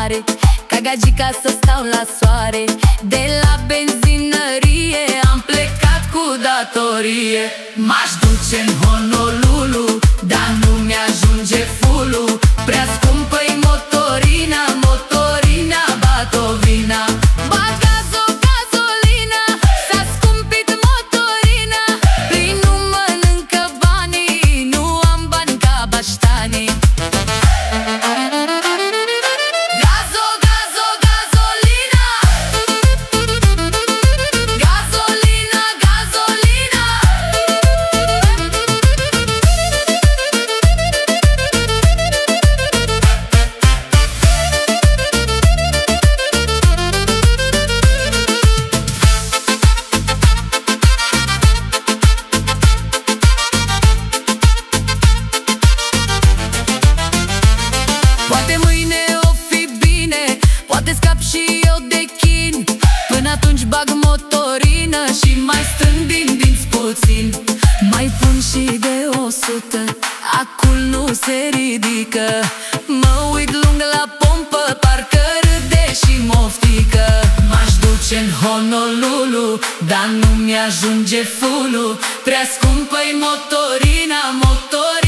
mare, ca gagica să stau la soare. De la benzinărie am plecat cu datorie. M-aș duce în Honolulu, dar nu mi-ajunge fulul. Prea scumpă-i motorina, motorina batovina. Bag gasolina, s-a scumpit motorina. Prin nu mănâncă banii, nu am bani ca baștanii. Poate mâine o fi bine, poate scap și eu de chin. Până atunci bag motorină și mai strâng din dinți puțin. Mai pun și de 100, acul nu se ridică. Mă uit lung la pompă, parcă râde și moftică. M-aș duce în Honolulu, dar nu mi-ajunge fulul. Prea scumpă-i motorina, motorina